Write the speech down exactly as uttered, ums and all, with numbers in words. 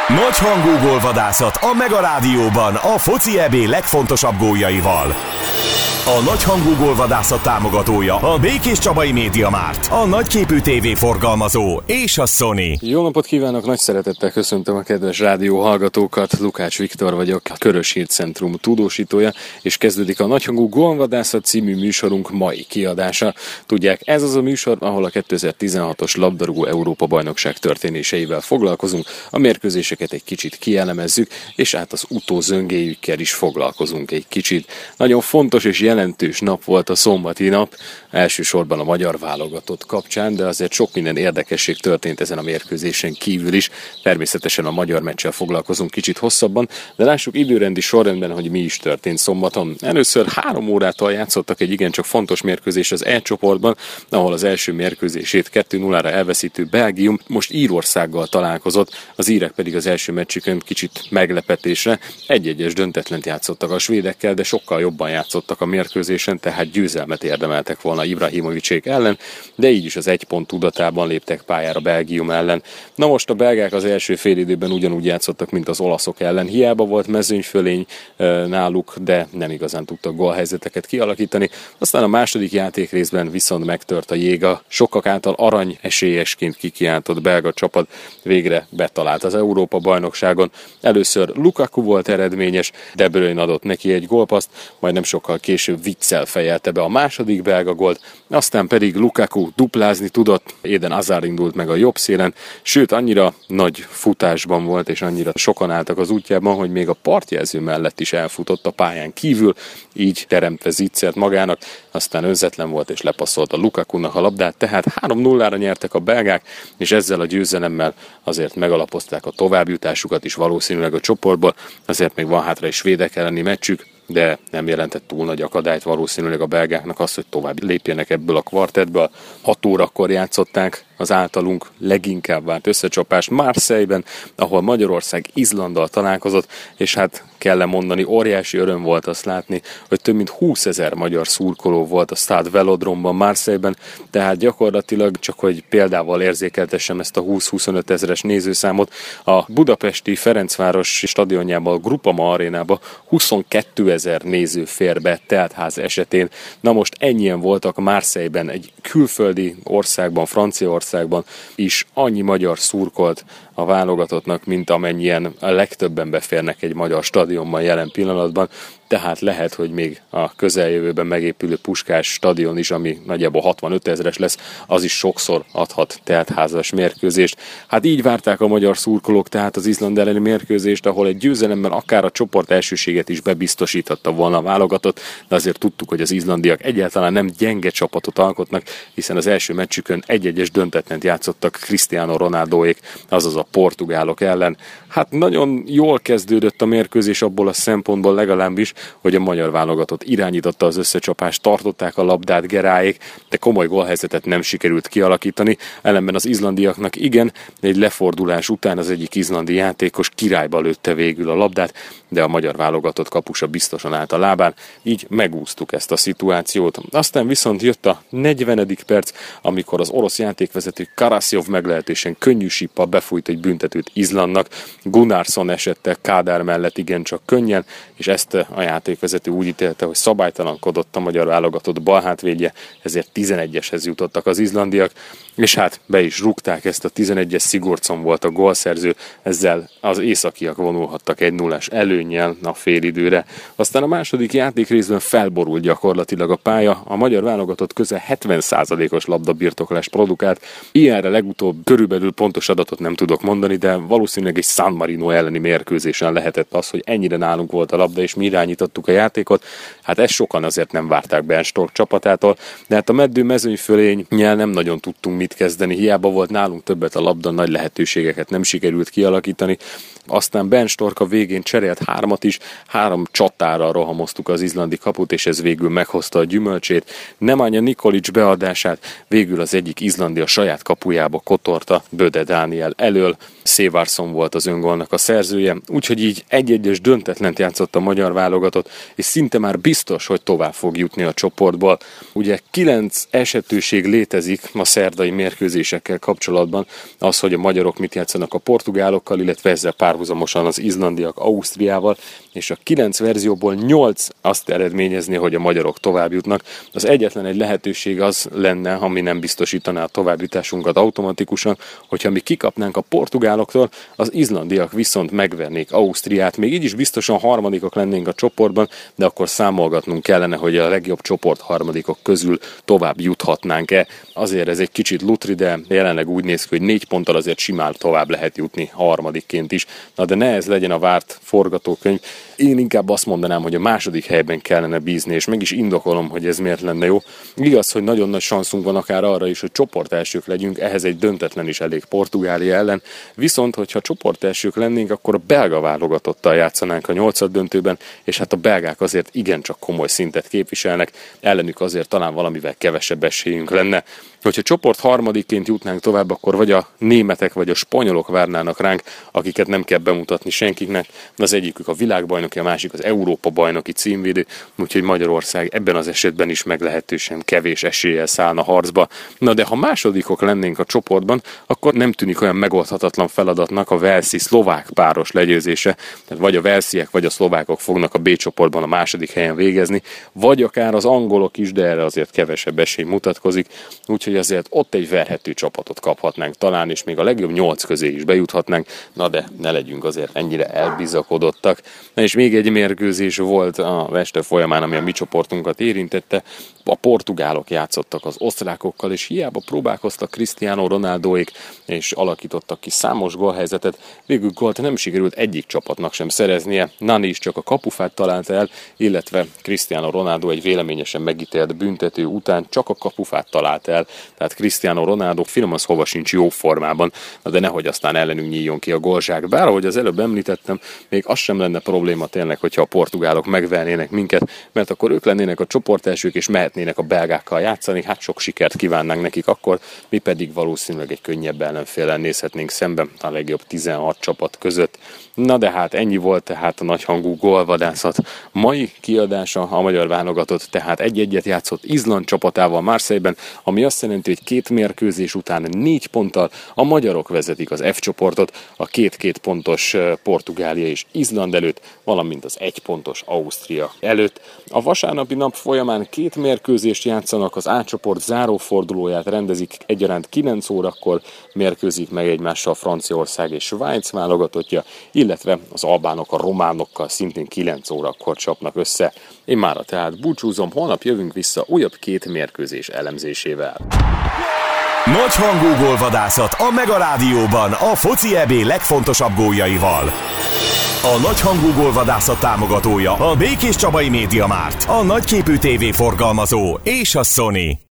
Nagyhangú gólvadászat a Mega Rádióban a foci é bé legfontosabb góljaival. A Nagyhangú gólvadászat támogatója a Békés Csabai Médiamárt, a nagyképű tévé forgalmazó és a Sony. Jó napot kívánok, nagy szeretettel köszöntöm a kedves rádió hallgatókat. Lukács Viktor vagyok, a Körös Hírcentrum tudósítója, és kezdődik a Nagyhangú gólvadászat című műsorunk mai kiadása. Tudják, ez az a műsor, ahol a kétezer-tizenhatos labdarúgó Európa-bajnokság történéseivel foglalkozunk, a mérkőzéseket egy kicsit kielemezzük, és át az utózöngéjükkel is foglalkozunk egy kicsit. Nagyon fontos és jelentős nap volt a szombati nap, elsősorban a magyar válogatott kapcsán, de azért sok minden érdekesség történt ezen a mérkőzésen kívül is. Természetesen a magyar meccsel foglalkozunk kicsit hosszabban, de lássuk időrendi sorrendben, hogy mi is történt szombaton. Először három órától játszottak egy igencsak fontos mérkőzés az E csoportban, ahol az első mérkőzését kettő nullára elveszítő Belgium most Írországgal találkozott, az írek pedig az első meccsükön kicsit meglepetésre egy-egyes döntetlent játszottak a svédekkel, de sokkal jobban játszottak a mérkőzésen, tehát győzelmet érdemeltek volna Ibrahimovicsék ellen, de így is az egy pont tudatában léptek pályára Belgium ellen. Na most a belgák az első félidőben ugyanúgy játszottak, mint az olaszok ellen. Hiába volt mezőnyfölény náluk, de nem igazán tudtak gólhelyzeteket kialakítani. Aztán a második játékrészben viszont megtört a jég. A sokak által arany esélyesként kikiáltott belga csapat végre betalált az Európa-bajnokságon. Először Lukaku volt eredményes, De Bruyne adott neki egy gólpaszt, majd nem sokkal később Witsel fejelte be a második belga gólt, aztán pedig Lukaku duplázni tudott, Eden Hazard indult meg a jobb szélen, sőt annyira nagy futásban volt, és annyira sokan álltak az útjában, hogy még a partjelző mellett is elfutott a pályán kívül, így teremtve Witzelt magának, aztán önzetlen volt és lepasszolt a Lukakunak a labdát, tehát három nullára nyertek a belgák, és ezzel a győzelemmel azért megalapozták a továbbjutásukat is valószínűleg a csoportból, azért még van hátra egy svédek elleni meccsük, de nem jelentett túl nagy akadályt valószínűleg a belgáknak az, hogy tovább lépjenek ebből a kvartettből. hat órakor játszották az általunk leginkább várt összecsapást Marseille-ben, ahol Magyarország Izlanddal találkozott, és hát kell mondani, óriási öröm volt azt látni, hogy több mint húszezer magyar szurkoló volt a Stade Velodromban Marseille-ben, tehát gyakorlatilag, csak hogy példával érzékeltessem ezt a húsz-huszonöt ezeres nézőszámot, a budapesti Ferencváros stadionjában, a Groupama arénában huszonkétezer néző fér be teltház esetén. Na most ennyien voltak Marseille-ben, egy külföldi országban, Franciaországban is annyi magyar szurkolt a válogatottnak, mint amennyien a legtöbben beférnek egy magyar stadionban jelen pillanatban, tehát lehet, hogy még a közeljövőben megépülő Puskás stadion is, ami nagyjából hatvanöt ezeres lesz, az is sokszor adhat teltházas mérkőzést. Hát így várták a magyar szurkolók tehát az Izland elleni mérkőzést, ahol egy győzelemmel akár a csoport elsőséget is bebiztosíthatta volna a válogatott, de azért tudtuk, hogy az izlandiak egyáltalán nem gyenge csapatot alkotnak, hiszen az első meccsükön egy-egyes döntetlent játszottak Cristiano Ronaldóék, azaz a portugálok ellen. Hát nagyon jól kezdődött a mérkőzés abból a szempontból legalábbis, hogy a magyar válogatott irányította az összecsapást, tartották a labdát Geráék, de komoly gólhelyzetet nem sikerült kialakítani, ellenben az izlandiaknak igen, egy lefordulás után az egyik izlandi játékos királyba lőtte végül a labdát, de a magyar válogatott kapusa biztosan állt a lábán, így megúsztuk ezt a szituációt. Aztán viszont jött a negyvenedik perc, amikor az orosz játékvezető Karasjov meglehetősen könnyű síppal befújt egy büntetőt Izlandnak, Gunnarsson esett Kádár mellett igencsak könnyen, és ezt a játékvezető úgy ítélte, hogy szabálytalankodott a magyar válogatott balhátvédje, ezért tizenegyeshez jutottak az izlandiak, és hát be is rúgták ezt a tizenegyes, Sigurdsson volt a gólszerző, ezzel az északiak vonulhattak egy nullás előnnyel a félidőre. Aztán a második játékrészben felborult gyakorlatilag a pálya, a magyar válogatott közel hetven százalékos labdabirtoklást produkált, ilyenre legutóbb körülbelül pontos adatot nem tudok mondani, de valószínűleg egy San Marino elleni mérkőzésen lehetett az, hogy ennyire nálunk volt a labda, és mi irányítottuk a játékot. Hát ezt sokan azért nem várták Bernd Storck csapatától, de hát a meddő mezőnyfölénnyel nem nagyon tudtunk mit kezdeni, hiába volt nálunk többet a labda, nagy lehetőségeket nem sikerült kialakítani. Aztán Bernd Storck a végén cserélt hármat is, három csatára rohamoztuk az izlandi kaput, és ez végül meghozta a gyümölcsét. Nemanja Nikolic beadását végül az egyik izlandi a saját kapujába kotorta Böde Dániel elől, Székelyföldről, Szévárszon volt az öngólnak a szerzője, úgyhogy így egy-egyes döntetlent játszott a magyar válogatott, és szinte már biztos, hogy tovább fog jutni a csoportból. Ugye kilenc esetőség létezik a szerdai mérkőzésekkel kapcsolatban, az, hogy a magyarok mit játszanak a portugálokkal, illetve ezzel párhuzamosan az izlandiak Ausztriával, és a kilenc verzióból nyolc azt eredményezni, hogy a magyarok tovább jutnak. Az egyetlen egy lehetőség az lenne, ami nem biztosítaná a továbbjutásunkat automatikusan, hogyha mi kikapnánk a portugáloktól, az izlandiak viszont megvernék Ausztriát. Még így is biztosan harmadikok lennénk a csoportban, de akkor számolgatnunk kellene, hogy a legjobb csoport harmadikok közül tovább juthatnánk-e. Azért ez egy kicsit lutri, de jelenleg úgy néz ki, hogy négy ponttal azért simán tovább lehet jutni harmadikként is. Na de ne ez legyen a várt forgatókönyv. Én inkább azt mondanám, hogy a második helyben kellene bízni, és meg is indokolom, hogy ez miért lenne jó. Igaz, hogy nagyon nagy sanszunk van akár arra is, hogy csoportelsők legyünk, ehhez egy döntetlen is elég Portugália ellen, viszont hogyha csoportelsők lennénk, akkor a belga válogatottal játszanánk a nyolcaddöntőben, és hát a belgák azért igencsak komoly szintet képviselnek, ellenük azért talán valamivel kevesebb esélyünk lenne. Hogyha csoport harmadikként jutnánk tovább, akkor vagy a németek, vagy a spanyolok várnának ránk, akiket nem kell bemutatni senkiknek. Az egyikük a világbajnoki, a másik az Európa bajnoki címvédő, úgyhogy Magyarország ebben az esetben is meglehetősen kevés eséllyel szállna harcba. Na de ha másodikok lennénk a csoportban, akkor nem tűnik olyan megoldhatatlan feladatnak a walesi-szlovák páros legyőzése. Tehát vagy a walesiek, vagy a szlovákok fognak a B csoportban a második helyen végezni, vagy akár az angolok is, de erre azért kevesebb esély mutatkozik. Úgyhogy hogy azért ott egy verhető csapatot kaphatnánk talán, és még a legjobb nyolc közé is bejuthatnánk, na de ne legyünk azért ennyire elbizakodottak. Na és még egy mérkőzés volt a este folyamán, ami a mi csoportunkat érintette. A portugálok játszottak az osztrákokkal, és hiába próbálkoztak Cristiano Ronaldóék, és alakítottak ki számos gólhelyzetet, végül gólt nem sikerült egyik csapatnak sem szereznie. Nani is csak a kapufát találta el, illetve Cristiano Ronaldo egy véleményesen megítélt büntető után csak a kapufát talált el, tehát Cristiano Ronaldo film az hova sincs jó formában, de nehogy aztán ellenünk nyíljon ki a gólzsák. Bár ahogy az előbb említettem, még az sem lenne probléma tényleg, hogyha a portugálok megvernének minket, mert akkor ők lennének a csoportelsők, és mehetnének a belgákkal játszani, hát sok sikert kívánnánk nekik akkor, mi pedig valószínűleg egy könnyebb ellenféllel nézhetnénk szemben a legjobb tizenhat csapat között. Na de hát ennyi volt tehát a nagyhangú gólvadászat mai kiadása. A magyar válogatott tehát egy-egyet játszott Izland csapatával Marseille-ben, ami azt jelenti, hogy két mérkőzés után négy ponttal a magyarok vezetik az F csoportot, a két-két pontos Portugália és Izland előtt, valamint az egy pontos Ausztria előtt. A vasárnapi nap folyamán két mérkőzést játszanak, az A csoport zárófordulóját rendezik, egyaránt kilenc órakor mérkőzik meg egymással Franciaország és Svájc válogatottja, illetve az albánok a románokkal szintén kilenc órakor csapnak össze. Én mára tehát búcsúzom, holnap jövünk vissza újabb két mérkőzés elemzésével. Nagyhangú gólvadászat a Mega Rádióban a foci é bé legfontosabb góljaival. A nagyhangú gólvadászat támogatója a Békés Csabai Média Márt, a nagyképű tévéforgalmazó és a Sony.